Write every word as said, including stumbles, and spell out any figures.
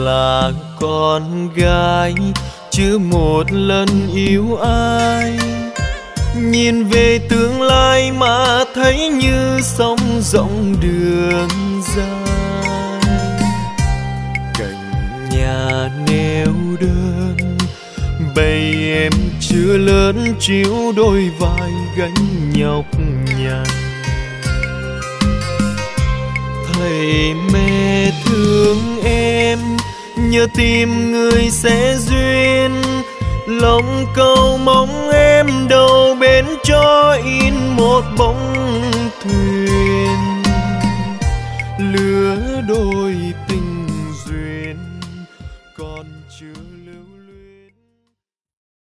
là con gái, chưa một lần yêu ai. Nhìn về tương lai mà thấy như sóng rộng đường dài. Cạnh nhà neo đơn, bầy em chưa lớn chịu đôi vai gánh nhọc nhằn. Thầy mẹ thương em, nhớ tìm người sẽ duyên. Lòng cầu mong em đầu bên cho